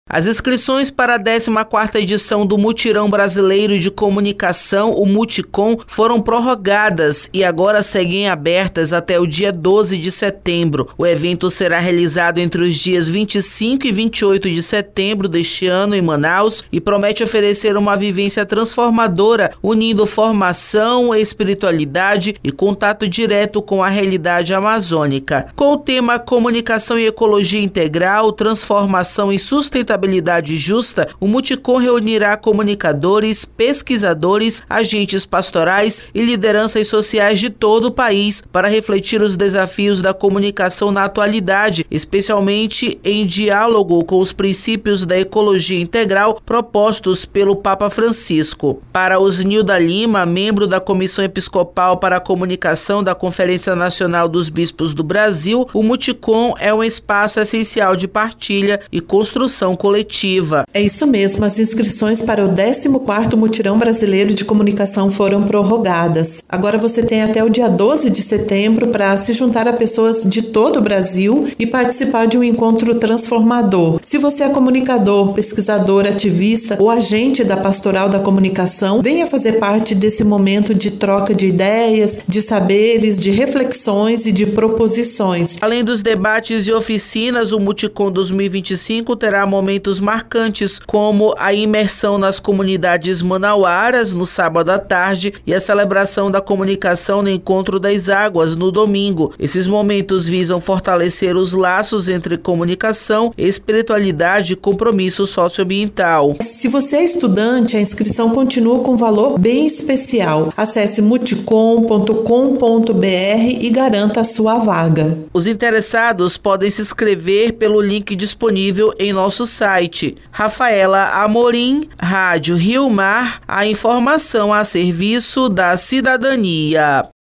As inscrições para a 14ª edição do Mutirão Brasileiro de Comunicação, o Muticom, foram prorrogadas e agora seguem abertas até o dia 12 de setembro. O evento será realizado entre os dias 25 e 28 de setembro deste ano em Manaus e promete oferecer uma vivência transformadora, unindo formação, espiritualidade e contato direto com a realidade amazônica. Com o tema Comunicação e Ecologia Integral, Transformação e Sustentabilidade Justa, o Muticom reunirá comunicadores, pesquisadores, agentes pastorais e lideranças sociais de todo o país para refletir os desafios da comunicação na atualidade, especialmente em diálogo com os princípios da ecologia integral propostos pelo Papa Francisco. Para Osnilda Lima, membro da Comissão Episcopal para a Comunicação da Conferência Nacional dos Bispos do Brasil, o Muticom é um espaço essencial de partilha e construção coletiva. É isso mesmo, as inscrições para o 14º Mutirão Brasileiro de Comunicação foram prorrogadas. Agora você tem até o dia 12 de setembro para se juntar a pessoas de todo o Brasil e participar de um encontro transformador. Se você é comunicador, pesquisador, ativista ou agente da Pastoral da Comunicação, venha fazer parte desse momento de troca de ideias, de saberes, de reflexões e de proposições. Além dos debates e oficinas, o Muticom 2025 terá momentos marcantes, como a imersão nas comunidades manauaras no sábado à tarde e a celebração da comunicação no Encontro das Águas no domingo. Esses momentos visam fortalecer os laços entre comunicação, espiritualidade e compromisso socioambiental. Se você é estudante, a inscrição continua com valor bem especial. Acesse muticom.com.br e garanta a sua vaga. Os interessados podem se inscrever pelo link disponível em nosso site. Rafaela Amorim, Rádio Rio Mar, a informação a serviço da cidadania.